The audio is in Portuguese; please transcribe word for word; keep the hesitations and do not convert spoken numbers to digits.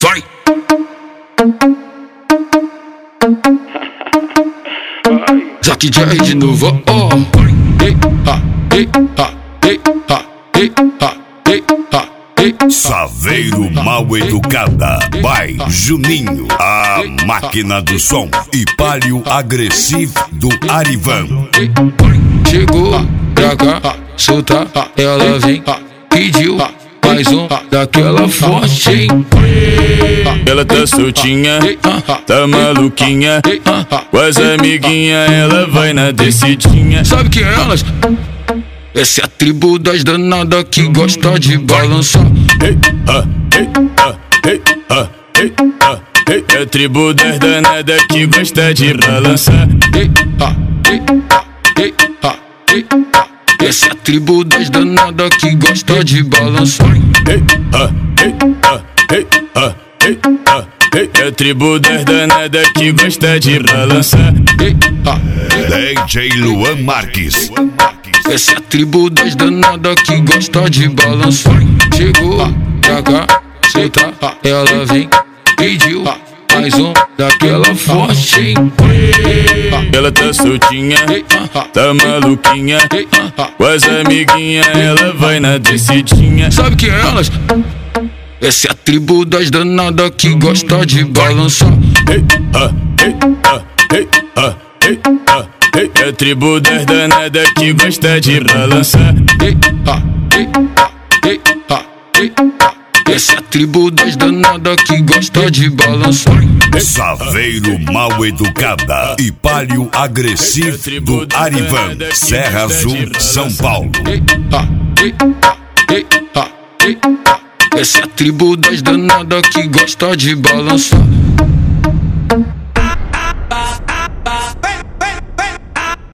vai. Zack J de novo, ó. Ei, ha, ei, ha, ei, ha, ei, ha, ei, ha, ei. Saveiro Mal Educada, by Juninho, a máquina do som, e Palio Agressivo do Arivan. Chegou pra cá, solta, ela vem, pediu mais um daquela forte, hein? Ela tá soltinha, tá maluquinha, com as amiguinhas ela vai na descidinha. Sabe quem é elas? Essa é a tribo das danadas que gosta de balançar. Ei, ah, ei, ah, ei, ah, ei, ah, ei. É a tribo das danadas que gosta de balançar. Ei, ah, ei, ah, ei, ah, ei, ah. Essa é a tribo das danadas que gosta de balançar. Ei, ah, ei, ah, ei, ah, ei, ah, ei. É a tribo das danadas que gosta de balançar. Ei, ah, D J Luan Marques. essa é a tribo das danadas que gosta de balançar. Chegou pra cá, solta, ela vem, pediu mais um daquela forte, hein? Ela tá soltinha, tá maluquinha, com as amiguinhas ela vai na descidinha. Sabe quem é elas? Essa é a tribo das danadas que gosta de balançar. Ei, ah, ei, ah, ei, ah, ei, ah, ei. É a tribo das danadas que gosta de balançar. Ei, ah, ei, ah, ei, ah, ei, ah. Essa é a tribo das danadas que gosta de balançar. Saveiro Mal Educada e Palio Agressivo do Arivan, Serra Azul, São Paulo. Ei, ah, ei, ah, ei, ah, ei, ah. Essa é a tribo das danadas que gosta de balançar.